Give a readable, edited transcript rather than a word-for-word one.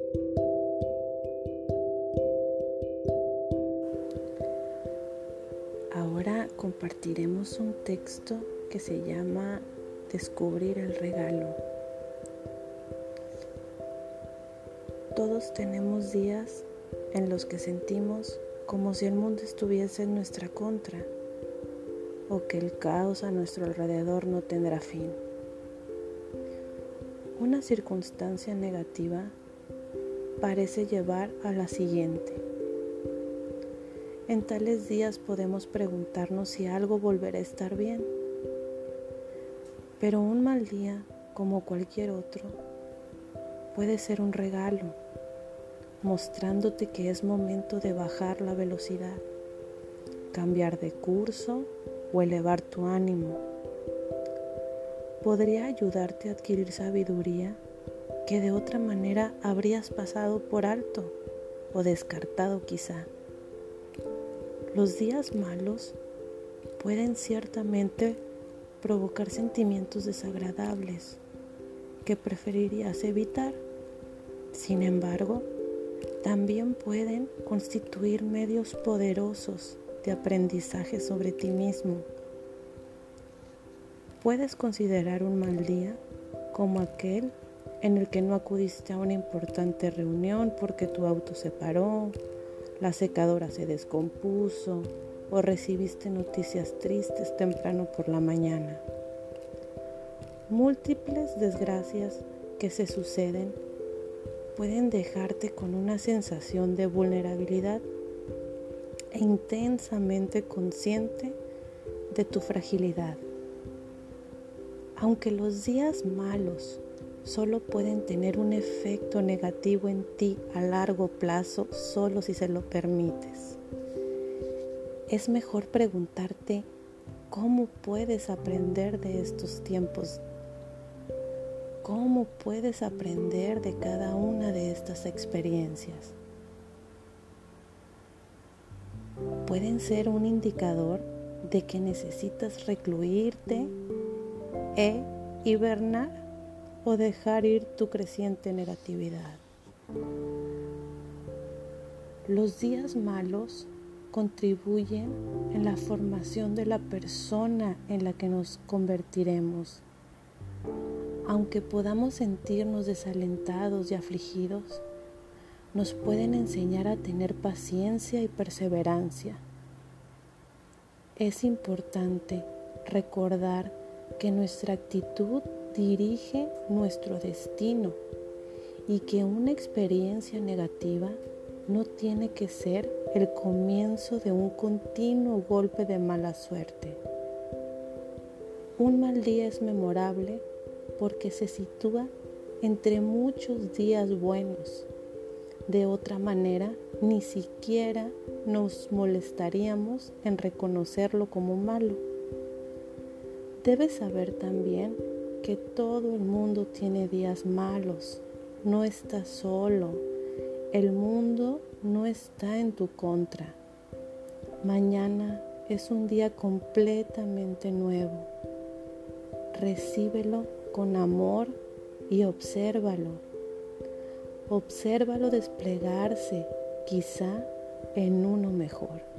Ahora compartiremos un texto que se llama Descubrir el regalo. Todos tenemos días en los que sentimos como si el mundo estuviese en nuestra contra o que el caos a nuestro alrededor no tendrá fin. Una circunstancia negativa parece llevar a la siguiente. En tales días podemos preguntarnos si algo volverá a estar bien. Pero un mal día, como cualquier otro, puede ser un regalo, mostrándote que es momento de bajar la velocidad, cambiar de curso o elevar tu ánimo. Podría ayudarte a adquirir sabiduría que de otra manera habrías pasado por alto o descartado quizá. Los días malos pueden ciertamente provocar sentimientos desagradables que preferirías evitar. Sin embargo, también pueden constituir medios poderosos de aprendizaje sobre ti mismo. Puedes considerar un mal día como aquel en el que no acudiste a una importante reunión porque tu auto se paró, la secadora se descompuso o recibiste noticias tristes temprano por la mañana. Múltiples desgracias que se suceden pueden dejarte con una sensación de vulnerabilidad e intensamente consciente de tu fragilidad. Aunque los días malos solo pueden tener un efecto negativo en ti a largo plazo solo si se lo permites, es mejor preguntarte cómo puedes aprender de estos tiempos, cómo puedes aprender de cada una de estas experiencias. Pueden ser un indicador de que necesitas recluirte e hibernar o dejar ir tu creciente negatividad. Los días malos contribuyen en la formación de la persona en la que nos convertiremos. Aunque podamos sentirnos desalentados y afligidos, nos pueden enseñar a tener paciencia y perseverancia. Es importante recordar que nuestra actitud dirige nuestro destino y que una experiencia negativa no tiene que ser el comienzo de un continuo golpe de mala suerte. Un mal día es memorable porque se sitúa entre muchos días buenos. De otra manera, ni siquiera nos molestaríamos en reconocerlo como malo. Debes saber también que todo el mundo tiene días malos. No estás solo. El mundo no está en tu contra. Mañana es un día completamente nuevo. Recíbelo con amor y obsérvalo. Obsérvalo desplegarse, quizá en uno mejor.